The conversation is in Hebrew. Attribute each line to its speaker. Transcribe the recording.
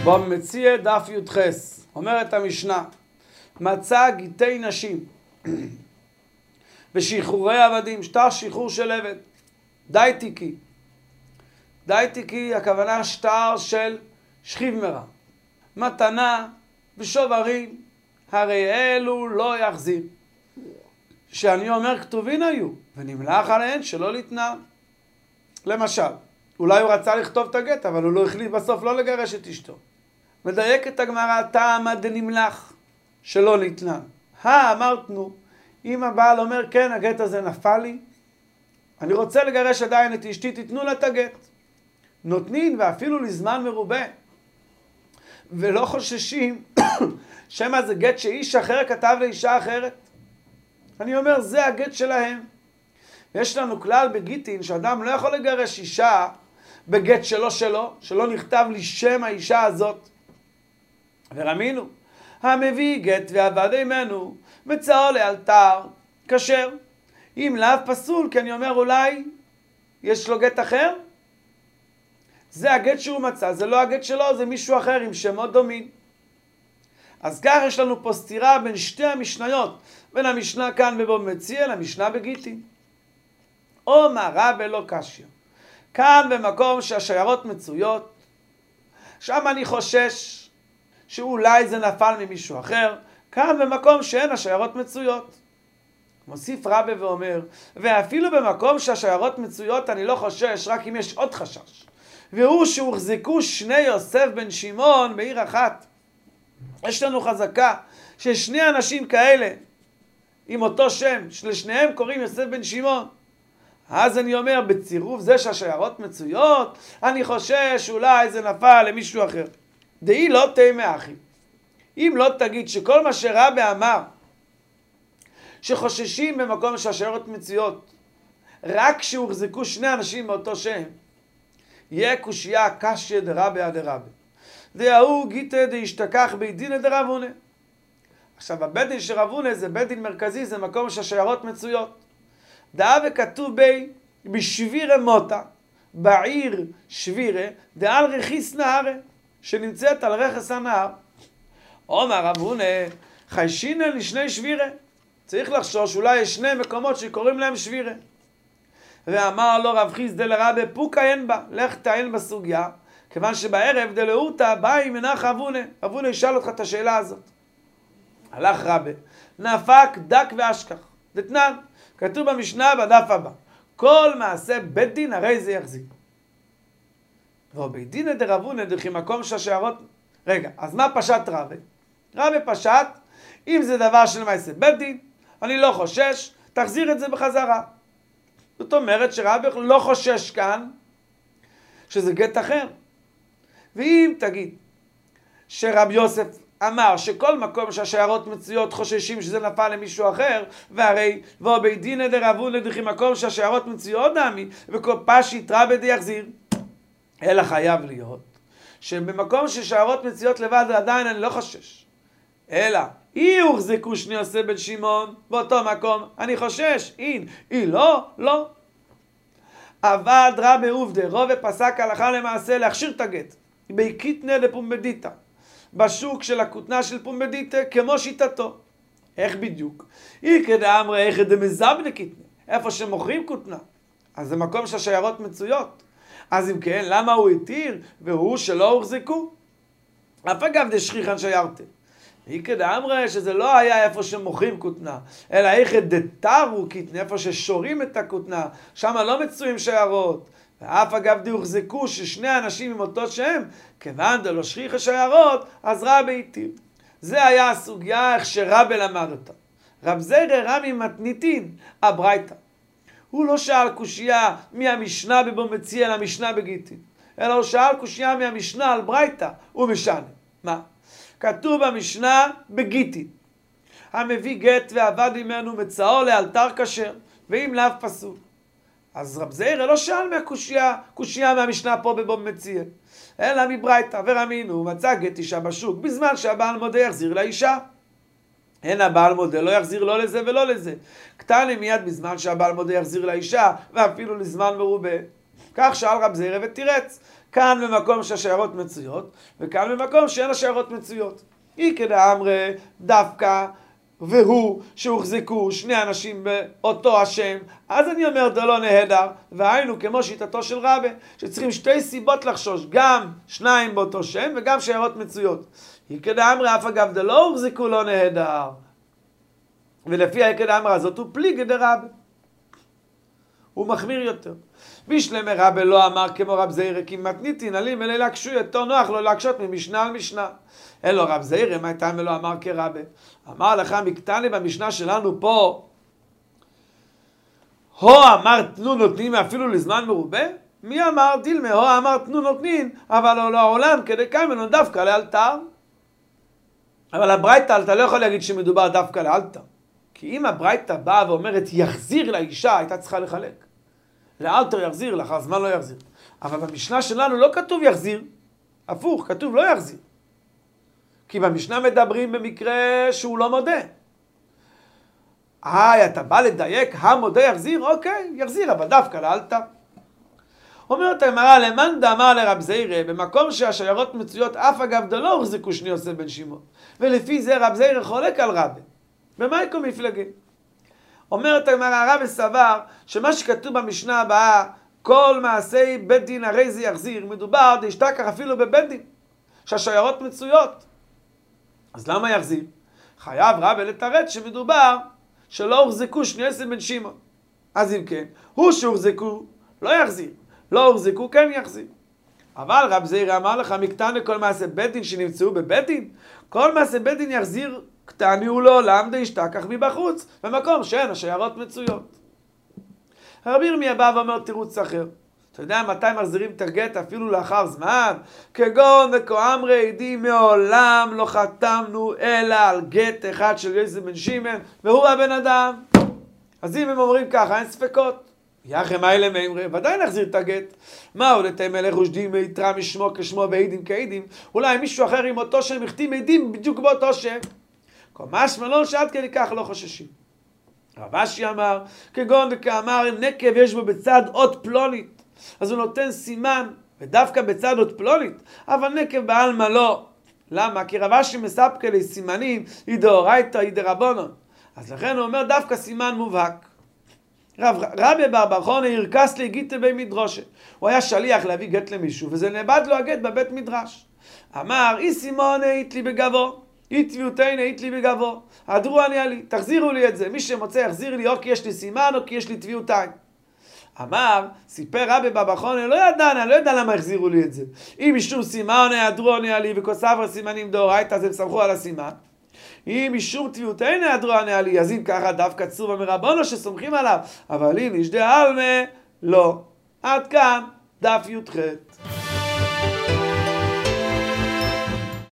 Speaker 1: במציע דף י"ח אומרת המשנה, מצא גיטי נשים ושחרורי עבדים, שטר שחרור של עבד, די תיקי. די תיקי הכוונה שטר של שכיב מרע, מתנה ושוברים, הרי אלו לא יחזיר. שאני אומר כתובין היו ונמלח עליהן שלא לתנם. למשל, אולי הוא רצה לכתוב את הגט, אבל הוא לא החליט בסוף לא לגרש את אשתו. מדייקת הגמרא, טעמא דנמלח שלא לתנם. אמרתנו, אם הבעל אומר כן, הגט הזה נפל לי, אני רוצה לגרש עדיין את אשתי, תתנו לה את הגט. נותנים ואפילו לזמן מרובה. ולא חוששים שמה זה גט שאיש אחר כתב לאישה אחרת. אני אומר, זה הגט שלהם. יש לנו כלל בגיטין שאדם לא יכול לגרש אישה בגט שלא נכתב לי שם האישה הזאת. ורמינו, המביא גט ועבד עמנו, מצאו לאלתר, כשר. אם לאו פסול, כי אני אומר אולי יש לו גט אחר, זה הגט שהוא מצא, זה לא הגט שלו, זה מישהו אחר עם שמות דומים. אז כך יש לנו פה סתירה בין שתי המשניות, בין המשנה כאן בבמציע למשנה בגיטין. או מרא בלא קשיא. כאן במקום שהשיירות מצויות, שם אני חושש שאולי זה נפל ממישהו אחר, כאן במקום שאין השיירות מצויות. מוסיף רבי ואומר, ואפילו במקום שהשיירות מצויות אני לא חושש, רק אם יש עוד חשש. והוא שהוחזקו שני יוסף בן שמעון בעיר אחת. יש לנו חזקה ששני אנשים כאלה עם אותו שם, שלשניהם קוראים יוסף בן שמעון. אז אני אומר, בצירוף זה שהשיירות מצויות, אני חושש שאולי זה נפל למישהו אחר. דהי לא תימא אחי. אם לא תגיד שכל מה שרבי אמר, שחוששים במקום שהשיירות מצויות, רק שהוחזקו שני אנשים מאותו שם, יהיה קושייה קשיא דרבי דרבי. דהוא גיטא דהשתכח בית דינא דרב הונא. עכשיו, הבית דין של רב הונא זה בית דין מרכזי, זה מקום שהשיירות מצויות. דאה וכתוב בי בשבירה מוטה, בעיר שבירה, דעל רכיס נהרה, שנמצאת על רכס הנהר. אומר רב הונא, חיישינא לשני שבירה. צריך לחשוש, אולי יש שני מקומות שקוראים להם שבירה. ואמר לו רב חיסדא לרבי פוקא אין בה, לך תעיין בסוגיה, כיוון שבערב דלאותא באי מנח רב הונא. רב הונא ישאל אותך את השאלה הזאת. הלך רבי, נפק דק ואשכח. דתנן, כתוב במשנה בדף הבא, כל מעשה בית דין הרי זה יחזיק. ובית דינא דרב הונא דכי מקום שהשיירות... רגע, אז מה פשט רבי? רבי פשט, אם זה דבר של מעשה בית דין, אני לא חושש, תחזיר את זה בחזרה. זאת אומרת שרבי לא חושש כאן שזה גט אחר. ואם תגיד שרב יוסף אמר שכל מקום שהשיירות מצויות חוששים שזה נפל למישהו אחר, והרי ובית דינא דרב הונא דכי מקום שהשיירות מצויות נמי, וכל פשיט רבי דיחזיר, אלא חייב להיות שבמקום ששיירות מצויות לבד עדיין אני לא חושש, אלא אי הוחזקו שני יוסף בן שמעון באותו מקום, אני חושש. אי לא. עבד רבי עובדא, רבי פסק הלכה למעשה להכשיר את הגט בקיטנא דפומבדיתא, בשוק של הכותנה של פומבדיתא, כמו שיטתו. איך בדיוק? איקא דאמרי איכא דמזבנא קיטנא, איפה שמוכרים כותנה, אז זה מקום שהשיירות מצויות. אז אם כן, למה הוא התיר והוא שלא הוחזקו? אף אגב דשכיחן שיירתא. איקא דאמרי שזה לא היה איפה שמוכרים כותנה, אלא איכא דתרו קיטנא, איפה ששורים את הכותנה, שם לא מצויים שיירות. ואף אגב דהוחזקו ששני אנשים עם אותו שם, כיוון דלא שכיחא שיירות, אז רבי התיר. זה היה הסוגיה איך שרבי למד אותה. רב זירא רמי מתניתין הברייתא. הוא לא שאל קושייה מהמשנה בבמציע למשנה בגיטין, אלא הוא שאל קושייה מהמשנה על ברייתא ומשנה. מה? כתוב במשנה בגיטין, המביא גט ועבד עמנו מצאו לאלתר כשר, ואם לאו פסול. אז רב זירא לא שאל קושייה מהמשנה פה בבמציע, אלא מברייתא. ורמינו, מצא גט אישה בשוק בזמן שהבעל מודה יחזיר לאישה. אין הבעל מודה לא יחזיר לא לזה ולא לזה. קטני מיד בזמן שהבעל מודה יחזיר לאישה, ואפילו לזמן מרובה. כך שאל רב זירא ותירץ, כאן במקום שהשיירות מצויות, וכאן במקום שאין השיירות מצויות. אי כדאמרי דווקא והוא שהוחזקו שני אנשים באותו השם, אז אני אומר דלא נהדר, והיינו כמו שיטתו של רבי, שצריכים שתי סיבות לחשוש, גם שניים באותו שם וגם שיירות מצויות. אי כדאמרי אף אגב דלא הוחזקו לא נהדר, ולפי האי כדאמרי הזאת הוא פליגי דרבי. הוא מחמיר יותר. בישלמי רבי לא אמר כמו רב זעירא כי מתניתין עלים אלא להקשו יותר נוח לא להקשות ממשנה על משנה. אלו רב זעירא מה טעם ולא אמר כרבי. אמר לך מקטני במשנה שלנו פה, הו אמר תנו נותנים אפילו לזמן מרובה? מי אמר דילמה? הו אמר תנו נותנים אבל לא העולם כדי קיימנו דווקא לאלתר. אבל הברייתא אתה לא יכול להגיד שמדובר דווקא לאלתר. כי אם הברייתא באה ואומרת יחזיר לאישה, הייתה צריכה לחלק. לאלתר יחזיר, לאחר זמן לא יחזיר. אבל במשנה שלנו לא כתוב יחזיר, הפוך, כתוב לא יחזיר. כי במשנה מדברים במקרה שהוא לא מודה. אתה בא לדייק, המודה יחזיר? אוקיי, יחזיר, אבל דווקא לאלתר. אומרת הגמרא, למאן דאמר לרב זעירא, במקום שהשיירות מצויות אף אגב דלא הוחזקו שני יוסף בן שמעון. ולפי זה רב זעירא חולק על רבי. במה יקום מפלגה? אומרת הגמרא, רבי סבר שמה שכתוב במשנה הבאה, כל מעשי בית דין הרי זה יחזיר, מדובר דשתכח אפילו בבית דין, שהשיירות מצויות. אז למה יחזיר? חייב רבי לתרץ שמדובר שלא הוחזקו שני יוסף בן שמעון. אז אם כן, הוא שהוחזקו לא יחזיר, לא הוחזקו כן יחזיר. אבל רב זעירא אמר לך מקטני כל מעשי בית דין שנמצאו בבית דין, כל מעשי בית דין יחזיר קטני הוא לעולם דשתכח מבחוץ, במקום שאין השיירות מצויות. רבי ירמיה בא ואומר תירוץ אחר. אתה יודע מתי מחזירים את הגט אפילו לאחר זמן? כגון וכאמרי עדים מעולם לא חתמנו אלא על גט אחד של יוסף בן שמעון והוא הבן אדם. אז אם הם אומרים ככה אין ספקות. יחם אלה מאמרי, ודאי נחזיר את הגט. מהו לתאם אלה חושדים יתרה משמו כשמו ועדים כעדים? אולי מישהו אחר עם אותו שם החתים עדים בדיוק באותו שם. כל משמע לא שעד כדי כך לא חוששים. רב אשי אמר, כגון וכאמר נקב יש בו בצד אות פלונית, אז הוא נותן סימן, ודווקא בצד אות פלונית, אבל נקב בעלמא לא. למה? כי רב אשי מספקא לי סימנים, אידאורייתא אידרבנן. אז לכן הוא אומר דווקא סימן מובהק. רבי בר בר חונה ירקס לי גיטה בי מדרושה. הוא היה שליח להביא גט למישהו, וזה נאבד לו הגט בבית מדרש. אמר, אי סימונה אית לי בגבו. אי תביעותיין אית לי בגבו. הדרו אני עלי, תחזירו לי את זה. מי שמוצא יחזיר לי או כי יש לי סימן או כי יש לי תביעותיין. אמר, סיפר רבי בר חונה, לא ידע למה החזירו לי את זה. אם משום סימן הדרו אני עלי וכוסבר סימנים דאורייתא, אז הם סמכו על הסימן. אם משום תביעותיין הדרו אני עלי, אז אם ככה דווקא צובה מרבנו שסומכים עליו. אבל אם נשדה עלמה, לא. עד כאן דף י"ח.